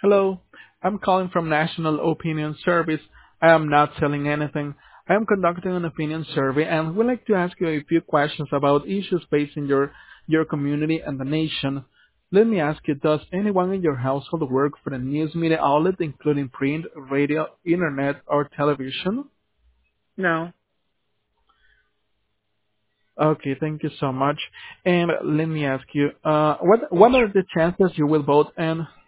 Hello, I'm calling from National Opinion Service. I am not selling anything. I am conducting an opinion survey and would like to ask you a few questions about issues facing your community and the nation. Let me ask you, does anyone in your household work for the news media outlet, including print, radio, internet, or television? No. Okay, thank you so much. And let me ask you, what are the chances you will vote and